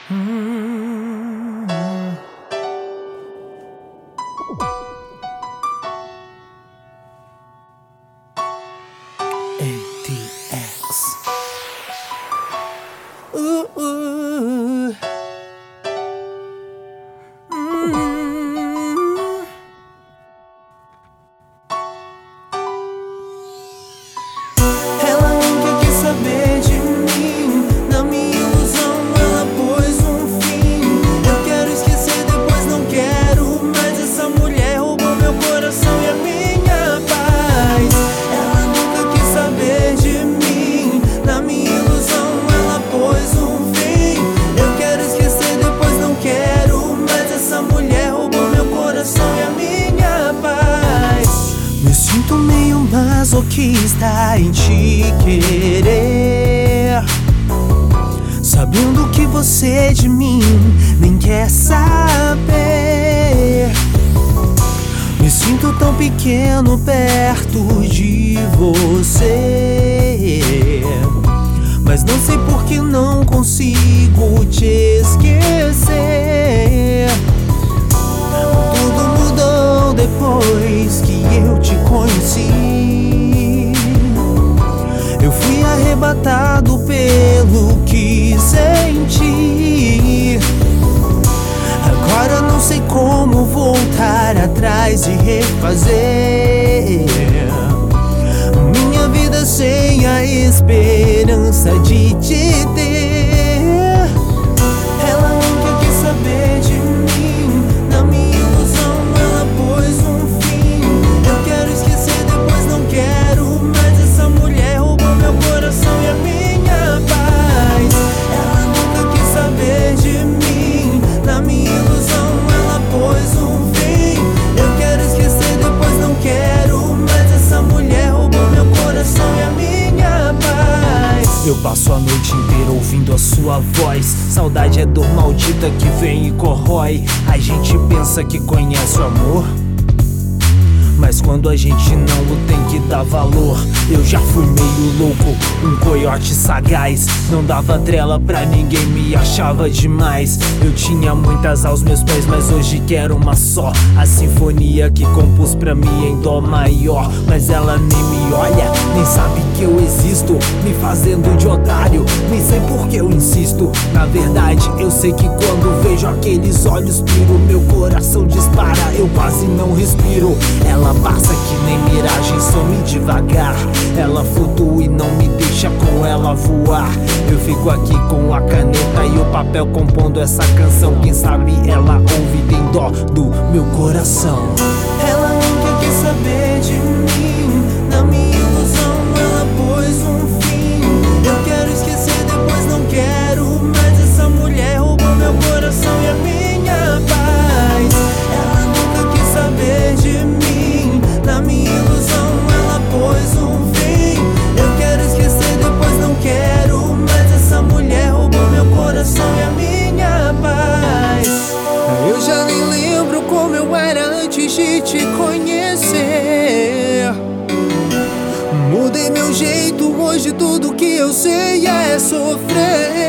ATX. Ela nunca quis saber de mim. Na minha ilusão ela pôs um fim. Eu quero esquecer, depois não quero. Mas essa mulher roubou meu coração e a minha paz. Ela nunca quis saber de mim. Na minha ilusão ela pôs um fim. Eu quero esquecer, depois não quero. Mas essa mulher roubou meu coração e a minha paz. Me sinto meio masoquista em te querer, sabendo que você de mim nem quer saber. Me sinto tão pequeno perto de você, mas não sei por que não consigo te esquecer. Tudo mudou depois que eu te conheci. Eu fui arrebatado pelo que senti. Agora não sei como voltar atrás e refazer minha vida sem a esperança de te ter. Ela nunca quis saber de mim. Na minha ilusão ela pôs um fim. Eu quero esquecer, depois não quero. Mas essa mulher roubou meu coração e a minha paz. Ela nunca quis saber de mim. Na minha ilusão ela pôs um fim. Eu quero esquecer, depois não quero. Mas essa mulher roubou meu coração e a minha paz. Eu passo a noite inteira ouvindo a sua voz. Saudade é dor maldita que vem e corrói. A gente pensa que conhece o amor, mas quando a gente não o tem que dar valor. Eu já fui meio louco, um coiote sagaz. Não dava trela pra ninguém, me achava demais. Eu tinha muitas aos meus pés, mas hoje quero uma só. A sinfonia que compus pra mim em dó maior. Mas ela nem me olha, nem sabe que eu existo, me fazendo de otário, nem sei por que eu insisto. Na verdade eu sei que quando vejo aqueles olhos piro, meu coração dispara, eu quase não respiro. Ela passa que nem miragem, some devagar. Ela flutua e não me deixa com ela voar. Eu fico aqui com a caneta e o papel compondo essa canção. Quem sabe ela ouve, tem dó do meu coração. Ela nunca quis saber de mim. Na minha ilusão ela pôs um fim. Eu quero esquecer, depois não quero. Mas essa mulher roubou meu coração e a minha paz. Ela nunca quis saber de mim. Na minha ilusão ela pôs um fim. Eu quero esquecer, depois não quero. Mas essa mulher roubou meu coração e a minha paz. Eu já nem lembro como eu era antes de te conhecer. Mudei meu jeito, hoje tudo que eu sei é sofrer.